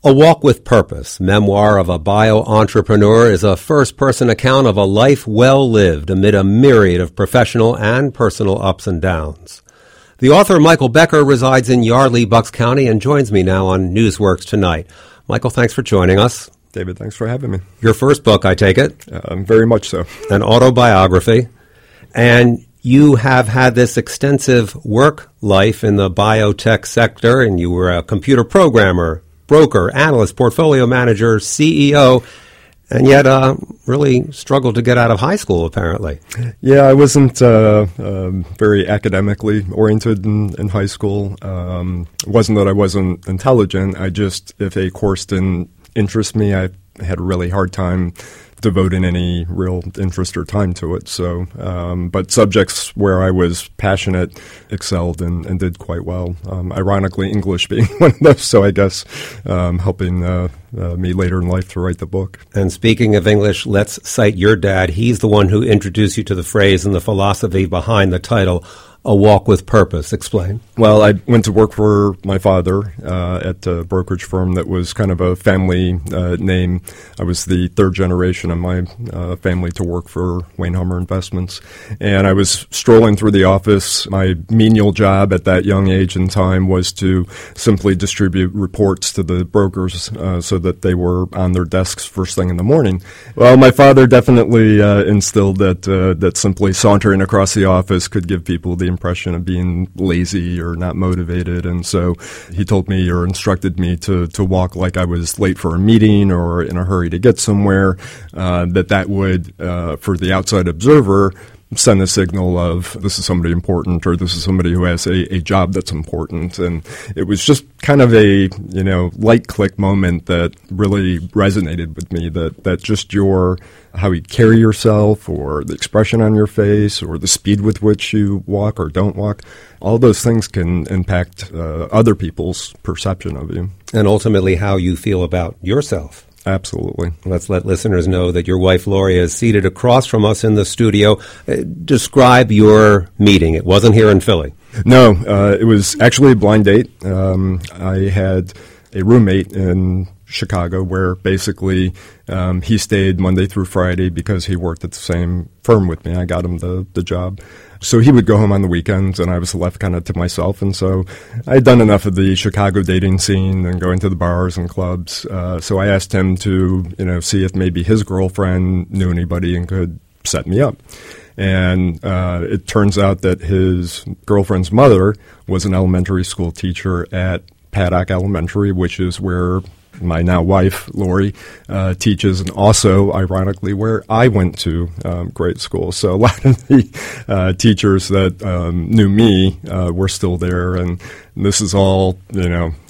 A Walk with Purpose, memoir of a bio-entrepreneur, is a first-person account of a life well lived amid a myriad of professional and personal ups and downs. The author, Michael Becker, resides in Yardley, Bucks County, and joins me now on Newsworks Tonight. Michael, thanks for joining us. David, thanks for having me. Your first book, I take it? Very much so. An autobiography. And you have had this extensive work life in the biotech sector, and you were a computer programmer, broker, analyst, portfolio manager, CEO, and yet really struggled to get out of high school, apparently. Yeah, I wasn't very academically oriented in high school. It wasn't that I wasn't intelligent. If a course didn't interest me, I had a really hard time devoting any real interest or time to it. So, but subjects where I was passionate excelled and did quite well. Ironically, English being one of those. So I guess helping me later in life to write the book. And speaking of English, let's cite your dad. He's the one who introduced you to the phrase and the philosophy behind the title, A Walk with Purpose. Explain. Well, I went to work for my father at a brokerage firm that was kind of a family name. I was the third generation of my family to work for Wayne Hummer Investments. And I was strolling through the office. My menial job at that young age and time was to simply distribute reports to the brokers so that they were on their desks first thing in the morning. Well, my father definitely instilled that simply sauntering across the office could give people the impression of being lazy or not motivated, and so he told me or instructed me to walk like I was late for a meeting or in a hurry to get somewhere, that would, for the outside observer, send a signal of this is somebody important or this is somebody who has a job that's important. And it was just kind of a, light click moment that really resonated with me, that just how you carry yourself or the expression on your face or the speed with which you walk or don't walk, all those things can impact other people's perception of you. And ultimately how you feel about yourself. Absolutely. Let's let listeners know that your wife, Lori, is seated across from us in the studio. Describe your meeting. It wasn't here in Philly. No, it was actually a blind date. I had a roommate in Chicago where basically he stayed Monday through Friday because he worked at the same firm with me. I got him the job. So he would go home on the weekends, and I was left kind of to myself. And so I had done enough of the Chicago dating scene and going to the bars and clubs. So I asked him to, see if maybe his girlfriend knew anybody and could set me up. And it turns out that his girlfriend's mother was an elementary school teacher at Paddock Elementary, which is where my now wife, Lori, teaches, and also, ironically, where I went to grade school. So a lot of the teachers that knew me were still there, and this is all, what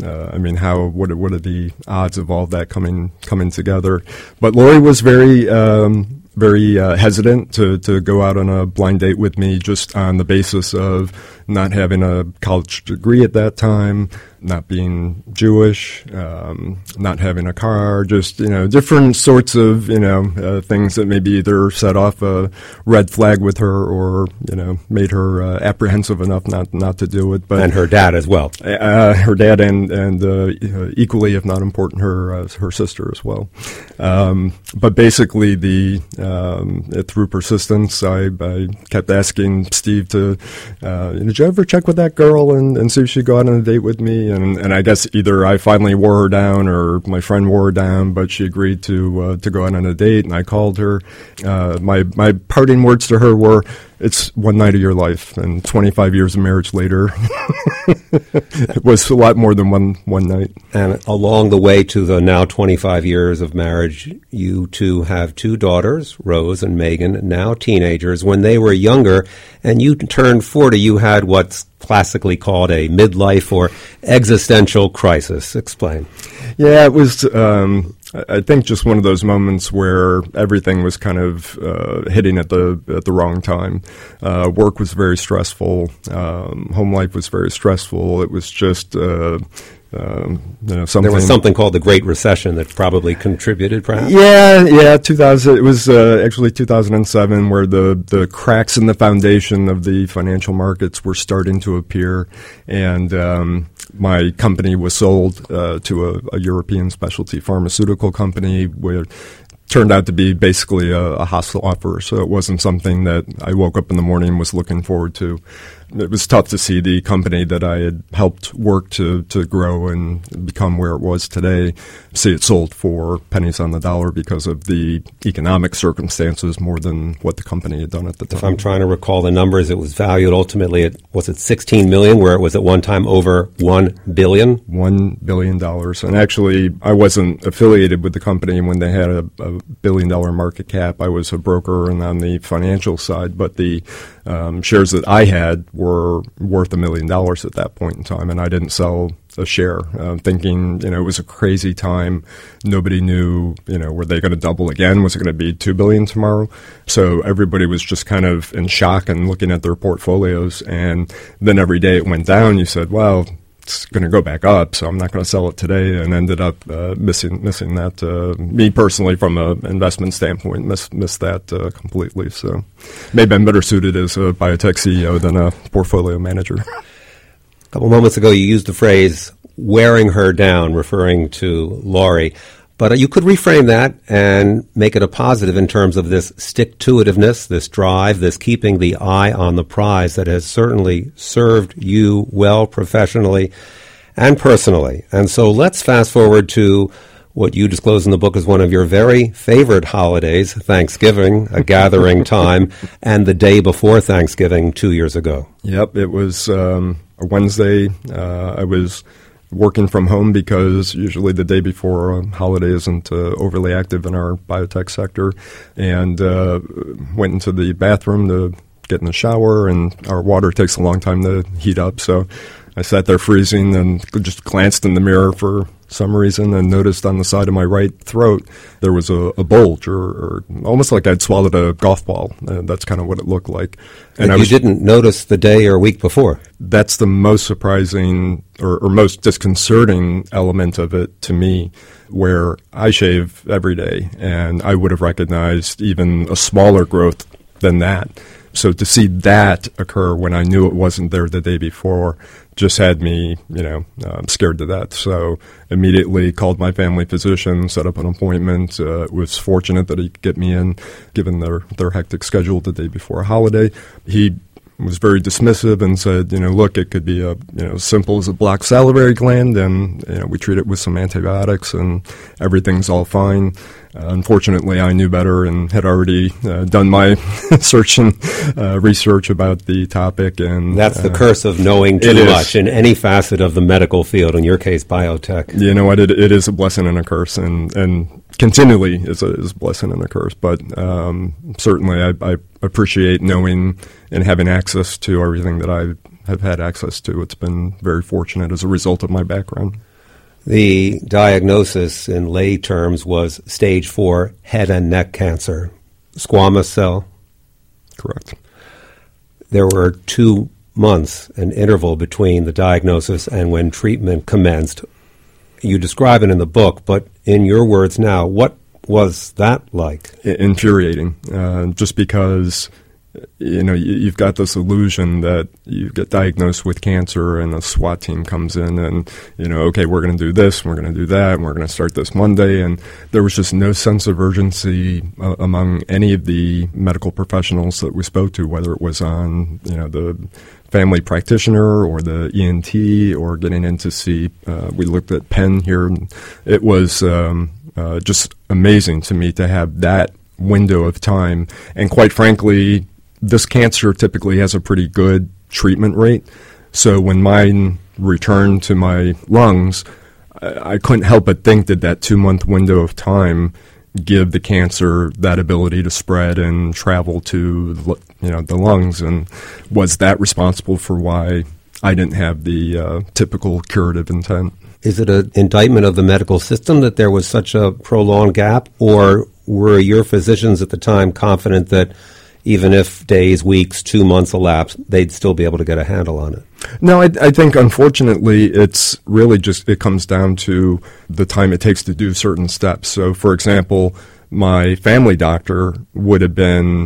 are the odds of all that coming together? But Lori was very hesitant to go out on a blind date with me just on the basis of not having a college degree at that time, not being Jewish, not having a car, just, different sorts of, things that maybe either set off a red flag with her or, made her apprehensive enough not to do it. But and her dad as well. Her dad and equally, if not important, her sister as well. But basically through persistence, I kept asking Steve did you ever check with that girl and see if she'd go out on a date with me? And I guess either I finally wore her down or my friend wore her down, but she agreed to go out on a date, and I called her. My parting words to her were, it's one night of your life, and 25 years of marriage later, it was a lot more than one night. And along the way to the now 25 years of marriage, you two have two daughters, Rose and Megan, now teenagers. When they were younger and you turned 40, you had what's classically called a midlife or existential crisis. Explain. Yeah, it was, I think, just one of those moments where everything was kind of hitting at the wrong time. Work was very stressful. Home life was very stressful. It was just something. There was something called the Great Recession that probably contributed, perhaps? Yeah, 2000. It was actually 2007 where the cracks in the foundation of the financial markets were starting to appear, and My company was sold to a European specialty pharmaceutical company where turned out to be basically a hostile offer, so it wasn't something that I woke up in the morning and was looking forward to. It was tough to see the company that I had helped work to grow and become where it was today, see it sold for pennies on the dollar because of the economic circumstances more than what the company had done at the time. If I'm trying to recall the numbers, it was valued ultimately at, was it $16 million, where it was at one time over $1 billion? $1 billion. And actually, I wasn't affiliated with the company when they had a $1 billion market cap. I was a broker and on the financial side, but the shares that I had were worth $1 million at that point in time, and I didn't sell a share, thinking, it was a crazy time. Nobody knew, were they going to double again? Was it going to be $2 billion tomorrow? So everybody was just kind of in shock and looking at their portfolios, and then every day it went down. You said, well, it's going to go back up, so I'm not going to sell it today, and ended up missing that. Me personally, from an investment standpoint, missed that completely. So maybe I'm better suited as a biotech CEO than a portfolio manager. A couple moments ago, you used the phrase wearing her down, referring to Laurie. But you could reframe that and make it a positive in terms of this stick-to-itiveness, this drive, this keeping the eye on the prize that has certainly served you well professionally and personally. And so let's fast forward to what you disclose in the book as one of your very favorite holidays, Thanksgiving, a gathering time, and the day before Thanksgiving 2 years ago. Yep, it was a Wednesday. I was working from home because usually the day before a holiday isn't overly active in our biotech sector, and went into the bathroom to get in the shower, and our water takes a long time to heat up, so I sat there freezing and just glanced in the mirror for some reason and noticed on the side of my right throat there was a bulge, or almost like I'd swallowed a golf ball. That's kind of what it looked like. And you didn't notice the day or week before? That's the most surprising or most disconcerting element of it to me, where I shave every day, and I would have recognized even a smaller growth than that. So to see that occur when I knew it wasn't there the day before just had me, scared to death. So immediately called my family physician, set up an appointment. Was fortunate that he could get me in, given their hectic schedule the day before a holiday. He was very dismissive and said, look, it could be simple as a blocked salivary gland, and we treat it with some antibiotics, and everything's all fine. Unfortunately, I knew better and had already done my search and research about the topic. And that's the curse of knowing too much in any facet of the medical field, in your case, biotech. You know what? It is a blessing and a curse, and continually is a blessing and a curse. But certainly I appreciate knowing and having access to everything that I have had access to. It's been very fortunate as a result of my background. The diagnosis in lay terms was stage 4 head and neck cancer, squamous cell. Correct. There were 2 months, an interval between the diagnosis and when treatment commenced. You describe it in the book, but in your words now, what was that like? Infuriating, just because you've got this illusion that you get diagnosed with cancer and a SWAT team comes in and, okay, we're going to do this, we're going to do that, and we're going to start this Monday. And there was just no sense of urgency among any of the medical professionals that we spoke to, whether it was on, the family practitioner or the ENT or getting in to see, we looked at Penn here. And it was just amazing to me to have that window of time. And quite frankly, this cancer typically has a pretty good treatment rate. So when mine returned to my lungs, I couldn't help but think that 2-month window of time give the cancer that ability to spread and travel to the lungs. And was that responsible for why I didn't have the typical curative intent? Is it an indictment of the medical system that there was such a prolonged gap, or were your physicians at the time confident that even if days, weeks, 2 months elapsed, they'd still be able to get a handle on it? No, I think, unfortunately, it's really just, it comes down to the time it takes to do certain steps. So, for example, my family doctor would have been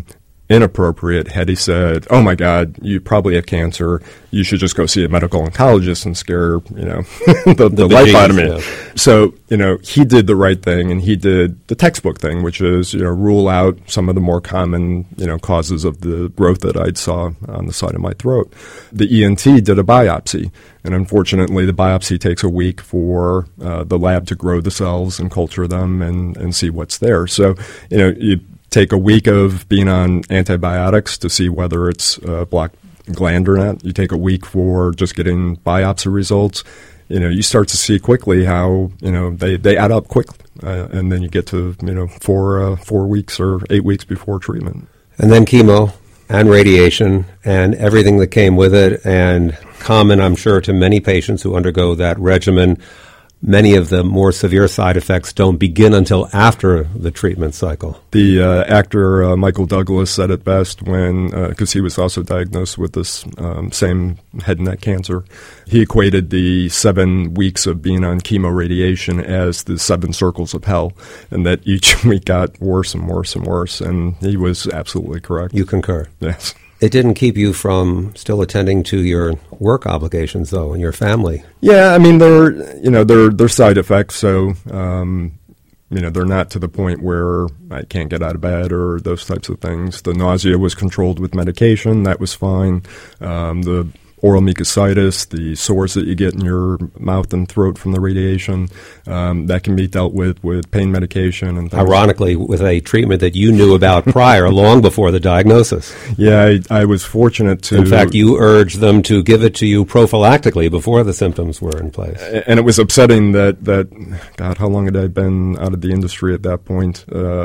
inappropriate had he said, "Oh my God, you probably have cancer. You should just go see a medical oncologist and scare the life out of me." Yeah. So he did the right thing, and he did the textbook thing, which is rule out some of the more common causes of the growth that I saw on the side of my throat. The ENT did a biopsy, and unfortunately, the biopsy takes a week for the lab to grow the cells and culture them and see what's there. So you take a week of being on antibiotics to see whether it's a blocked gland or not. You take a week for just getting biopsy results. You start to see quickly how they add up quickly, and then you get to 4 weeks or 8 weeks before treatment, and then chemo and radiation and everything that came with it, and common, I'm sure, to many patients who undergo that regimen. Many of the more severe side effects don't begin until after the treatment cycle. The actor Michael Douglas said it best because he was also diagnosed with this same head and neck cancer. He equated the 7 weeks of being on chemoradiation as the 7 circles of hell, and that each week got worse and worse and worse, and he was absolutely correct. You concur? Yes. It didn't keep you from still attending to your work obligations, though, and your family. Yeah, I mean, they're side effects, so they're not to the point where I can't get out of bed or those types of things. The nausea was controlled with medication; that was fine. The oral mucositis, the sores that you get in your mouth and throat from the radiation, that can be dealt with pain medication and things. Ironically, with a treatment that you knew about prior, long before the diagnosis. Yeah, I was fortunate to... In fact, you urged them to give it to you prophylactically before the symptoms were in place. And it was upsetting that God, how long had I been out of the industry at that point?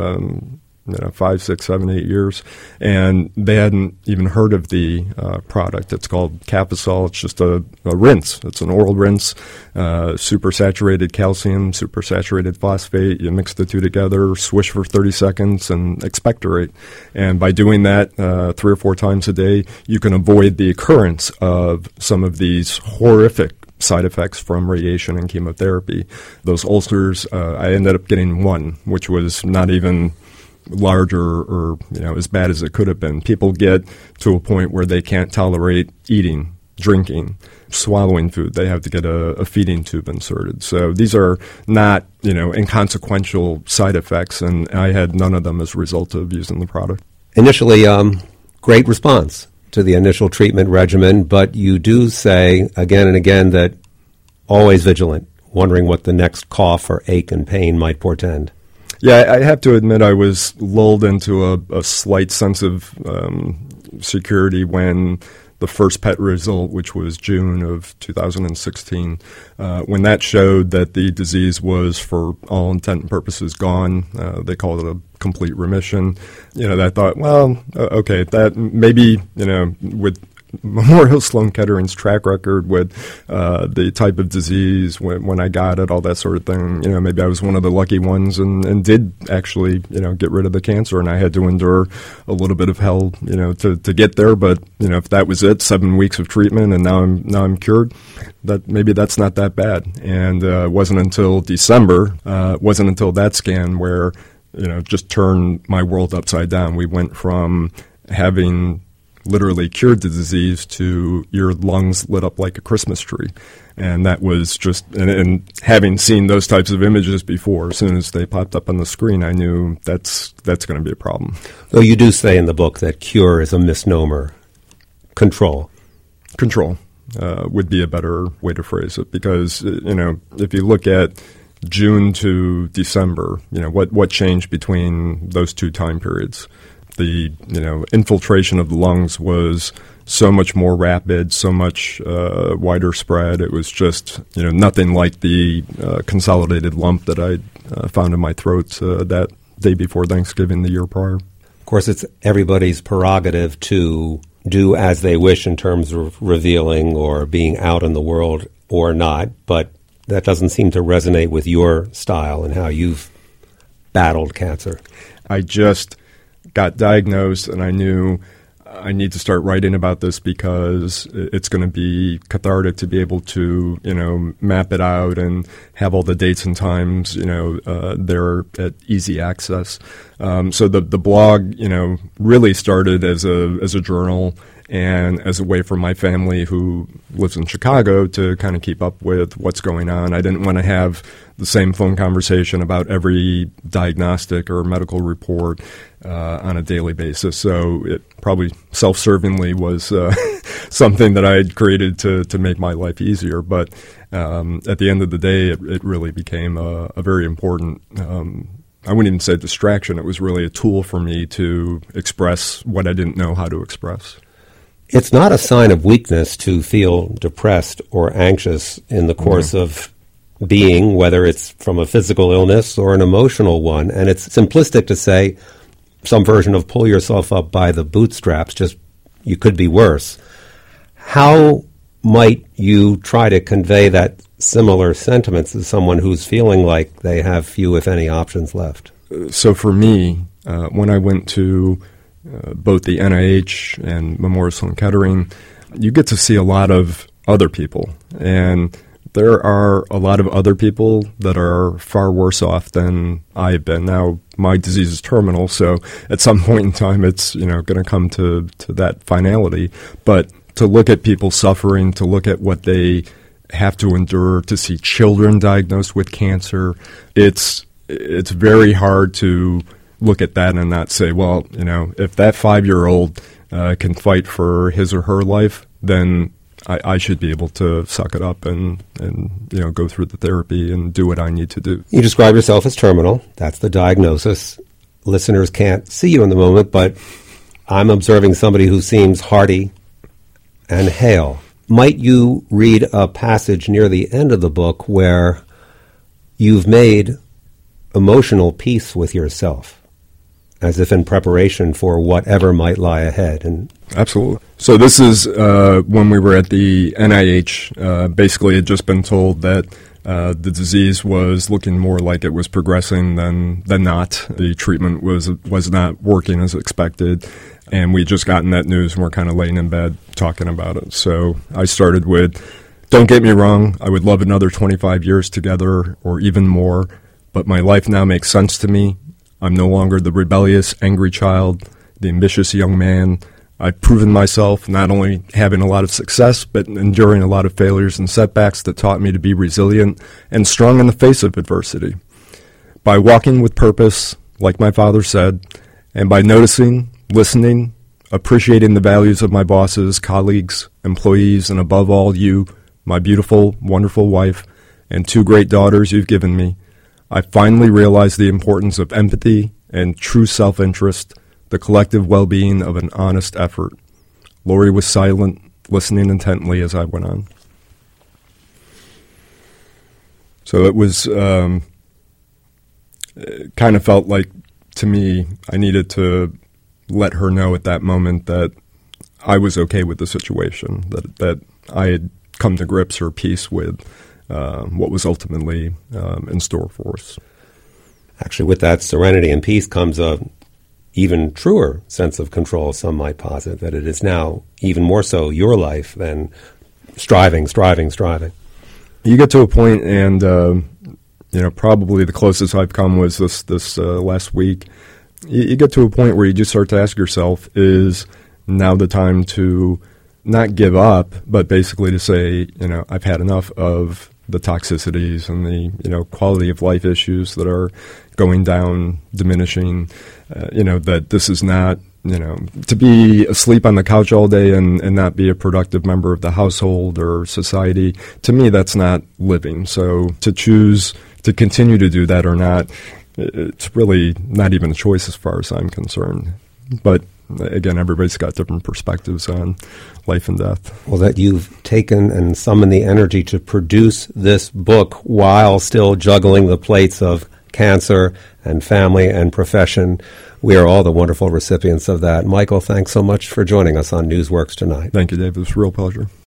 5, 6, 7, 8 years, and they hadn't even heard of the product. It's called Captisol. It's just a rinse. It's an oral rinse, supersaturated calcium, supersaturated phosphate. You mix the two together, swish for 30 seconds, and expectorate. And by doing that 3 or 4 times a day, you can avoid the occurrence of some of these horrific side effects from radiation and chemotherapy. Those ulcers, I ended up getting one, which was not even larger or as bad as it could have been. People get to a point where they can't tolerate eating, drinking, swallowing food. They have to get a feeding tube inserted. So these are not inconsequential side effects, and I had none of them as a result of using the product. Initially, great response to the initial treatment regimen, but you do say again and again that always vigilant, wondering what the next cough or ache and pain might portend. Yeah, I have to admit I was lulled into a slight sense of security when the first PET result, which was June of 2016, when that showed that the disease was, for all intent and purposes, gone. They called it a complete remission. I thought, well, okay, that maybe, with Memorial Sloan Kettering's track record with the type of disease when I got it, all that sort of thing. Maybe I was one of the lucky ones and did actually, get rid of the cancer, and I had to endure a little bit of hell, to get there. But if that was it, 7 weeks of treatment, and now I'm cured, that's not that bad. And it wasn't until December, wasn't until that scan where just turned my world upside down. We went from having literally cured the disease to your lungs lit up like a Christmas tree. And that was just, and having seen those types of images before, as soon as they popped up on the screen, I knew that's going to be a problem. Though you do say in the book that cure is a misnomer. Control would be a better way to phrase it, because, if you look at June to December, what changed between those 2 time periods? The infiltration of the lungs was so much more rapid, so much wider spread. It was just nothing like the consolidated lump that I found in my throat that day before Thanksgiving the year prior. Of course, it's everybody's prerogative to do as they wish in terms of revealing or being out in the world or not, but that doesn't seem to resonate with your style and how you've battled cancer. I just got diagnosed, and I knew I need to start writing about this because it's going to be cathartic to be able to, map it out and have all the dates and times, there at easy access. So the blog, really started as a journal and as a way for my family who lives in Chicago to kind of keep up with what's going on. I didn't want to have the same phone conversation about every diagnostic or medical report on a daily basis. So it probably self-servingly was something that I had created to make my life easier. But at the end of the day, it really became a very important, I wouldn't even say distraction. It was really a tool for me to express what I didn't know how to express. It's not a sign of weakness to feel depressed or anxious in the course of being, whether it's from a physical illness or an emotional one. And it's simplistic to say some version of pull yourself up by the bootstraps, just you could be worse. How might you try to convey that similar sentiments to someone who's feeling like they have few, if any, options left? So for me, when I went to both the NIH and Memorial Sloan Kettering, you get to see a lot of other people. And there are a lot of other people that are far worse off than I have been. Now, my disease is terminal, so at some point in time it's going to come to that finality. But to look at people suffering, to look at what they have to endure, to see children diagnosed with cancer, it's very hard to look at that and not say, well, if that 5-year-old can fight for his or her life, then I should be able to suck it up and go through the therapy and do what I need to do. You describe yourself as terminal. That's the diagnosis. Listeners can't see you in the moment, but I'm observing somebody who seems hearty and hale. Might you read a passage near the end of the book where you've made emotional peace with yourself, as if in preparation for whatever might lie ahead? And absolutely. So this is when we were at the NIH. Basically, had just been told that the disease was looking more like it was progressing than not. The treatment was not working as expected, and we just gotten that news, and we're kind of laying in bed talking about it. So I started with, don't get me wrong, I would love another 25 years together or even more, but my life now makes sense to me. I'm no longer the rebellious, angry child, the ambitious young man. I've proven myself not only having a lot of success, but enduring a lot of failures and setbacks that taught me to be resilient and strong in the face of adversity. By walking with purpose, like my father said, and by noticing, listening, appreciating the values of my bosses, colleagues, employees, and above all you, my beautiful, wonderful wife, and 2 great daughters you've given me, I finally realized the importance of empathy and true self-interest, the collective well-being of an honest effort. Lori was silent, listening intently as I went on. So it was it kind of felt like, to me, I needed to let her know at that moment that I was okay with the situation, that I had come to grips or peace with what was ultimately in store for us. Actually, with that serenity and peace comes a even truer sense of control, some might posit, that it is now even more so your life than striving. You get to a point, and probably the closest I've come was this last week. You get to a point where you just start to ask yourself, is now the time to not give up, but basically to say, I've had enough of the toxicities and the quality of life issues that are going down, diminishing, that this is not, to be asleep on the couch all day and not be a productive member of the household or society. To me, that's not living. So to choose to continue to do that or not, it's really not even a choice as far as I'm concerned. But again, everybody's got different perspectives on life and death. Well, that you've taken and summoned the energy to produce this book while still juggling the plates of cancer and family and profession. We are all the wonderful recipients of that. Michael, thanks so much for joining us on Newsworks tonight. Thank you, Dave. It was a real pleasure.